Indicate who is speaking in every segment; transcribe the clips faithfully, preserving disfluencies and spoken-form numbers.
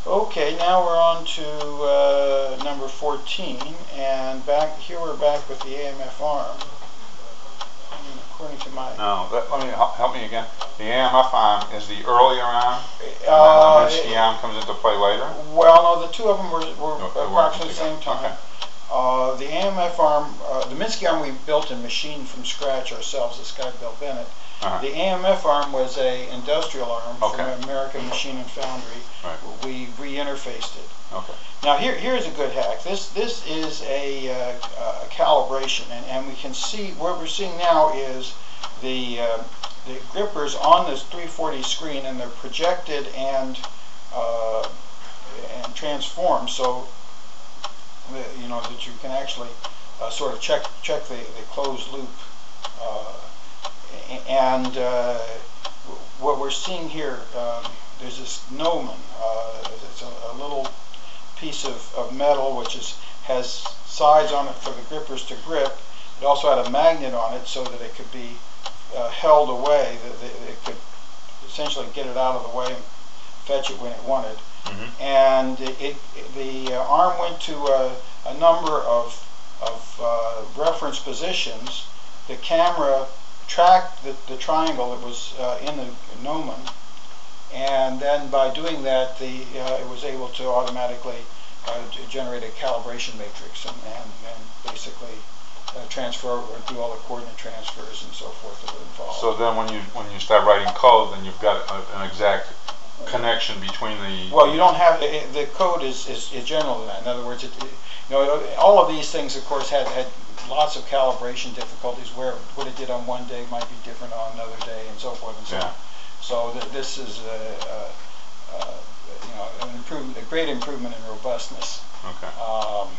Speaker 1: Okay, now we're on to uh, number fourteen, and back here we're back with the A M F arm. And according to my
Speaker 2: no, that, let me help, help me again. The A M F arm is the earlier arm,
Speaker 1: uh,
Speaker 2: and then the Minsky arm comes into play later.
Speaker 1: Well, no, the two of them were, were
Speaker 2: no,
Speaker 1: approximately the same time.
Speaker 2: Okay.
Speaker 1: Uh, the A M F arm, uh, the Minsky arm we built and machined from scratch ourselves. This guy Bill Bennett.
Speaker 2: Uh-huh.
Speaker 1: The A M F arm was a industrial arm
Speaker 2: okay.
Speaker 1: from American Machine and Foundry.
Speaker 2: Right.
Speaker 1: We re-interfaced it.
Speaker 2: Okay.
Speaker 1: Now here here's a good hack. This this is a, uh, a calibration, and, and we can see what we're seeing now is the uh, the grippers on this three forty screen, and they're projected and uh, and transformed, so you know that you can actually uh, sort of check check the, the closed loop. Uh, And uh, what we're seeing here, um, there's this gnomon. Uh, it's a, a little piece of, of metal which is has sides on it for the grippers to grip. It also had a magnet on it so that it could be uh, held away. That it could essentially get it out of the way and fetch it when it wanted.
Speaker 2: Mm-hmm.
Speaker 1: And it, it the uh, arm went to a, a number of of uh, reference positions. The camera tracked the, the triangle that was uh, in the gnomon, and then by doing that, the uh, it was able to automatically uh, generate a calibration matrix and, and, and basically uh, transfer or do all the coordinate transfers and so forth that were involved.
Speaker 2: So then, when you when you start writing code, then you've got a, an exact connection between the.
Speaker 1: Well, you don't have it, the code is, is is general than that. In other words, it, it, you know, all of these things, of course, had had. lots of calibration difficulties where what it did on one day might be different on another day, and so forth and so
Speaker 2: yeah.
Speaker 1: on. So th this is a, a, a, you know an improvement, a great improvement in robustness.
Speaker 2: Okay.
Speaker 1: Um,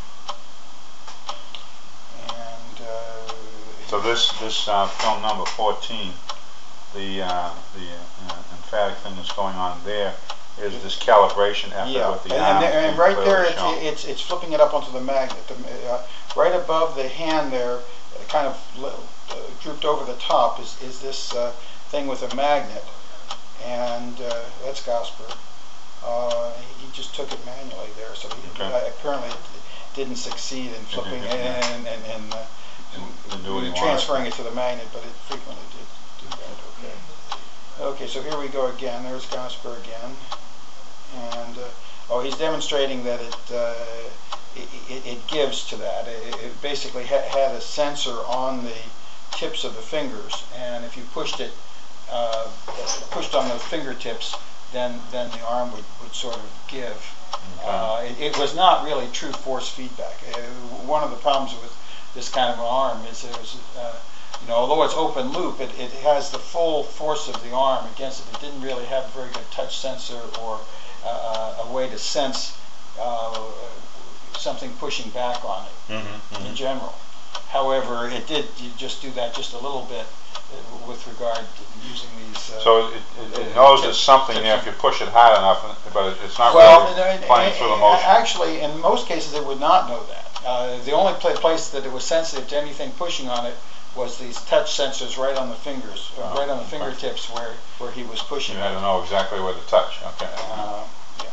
Speaker 1: and uh,
Speaker 2: so this this uh, film number fourteen, the uh, the uh, emphatic thing that's going on there is this calibration effort
Speaker 1: yeah.
Speaker 2: with the
Speaker 1: and,
Speaker 2: arm.
Speaker 1: and, and right there, it's,
Speaker 2: shown.
Speaker 1: it's it's flipping it up onto the magnet. The, uh, right above the hand there, uh, kind of uh, drooped over the top, is is this uh, thing with a magnet, and uh, that's Gosper. Uh, he just took it manually there, so he
Speaker 2: okay.
Speaker 1: uh, apparently it didn't succeed in flipping and and, and, and, uh,
Speaker 2: and
Speaker 1: transferring it to the magnet, but it frequently did do that. Okay. Okay, so here we go again. There's Gosper again. And uh, oh, he's demonstrating that it, uh, it, it it gives to that. It, it basically ha had a sensor on the tips of the fingers, and if you pushed it, uh, pushed on those fingertips, then then the arm would, would sort of give.
Speaker 2: Okay.
Speaker 1: Uh, it, it was not really true force feedback. Uh, one of the problems with this kind of an arm is it was, uh, you know, although it's open loop, it, it has the full force of the arm against it. It didn't really have a very good touch sensor or Uh, a way to sense uh, something pushing back on it
Speaker 2: mm-hmm, mm-hmm.
Speaker 1: in general. However, it did you just do that just a little bit uh, with regard to using these. Uh,
Speaker 2: so it, it, it knows there's something there if you push it hard enough, but it's not
Speaker 1: well,
Speaker 2: really
Speaker 1: no,
Speaker 2: playing through the motion.
Speaker 1: Actually, in most cases, it would not know that. Uh, the only pla place that it was sensitive to anything pushing on it was these touch sensors right on the fingers, uh,
Speaker 2: oh,
Speaker 1: right on the fingertips where, where he was pushing.
Speaker 2: You had to know exactly where to touch. Okay.
Speaker 1: Uh, yeah.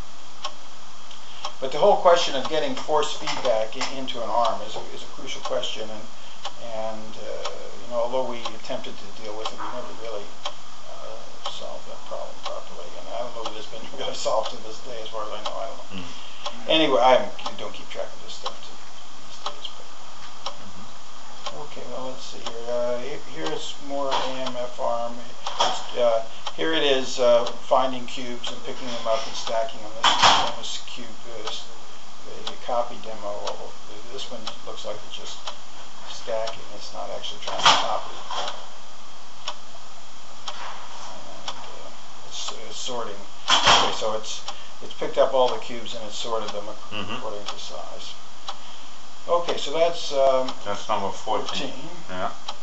Speaker 1: But the whole question of getting force feedback in, into an arm is a, is a crucial question, and and uh, you know, although we attempted to deal with it, we never really uh, solved that problem properly. And I don't know that it's been really solved to this day, as far as I know. I don't know. Mm. Anyway, I don't keep track of this stuff to these days. But. Okay, well, let's see here. Uh, here's more A M F arm. Uh, here it is uh, finding cubes and picking them up and stacking them. This is this cube, uh, this, the copy demo. This one looks like it's just stacking. It's not actually trying to copy. And uh, it's, it's sorting. Okay, so it's it's picked up all the cubes and it's sorted them
Speaker 2: mm-hmm.
Speaker 1: according to size. Okay, so that's um,
Speaker 2: that's number fourteen.
Speaker 1: fourteen.
Speaker 2: Yeah.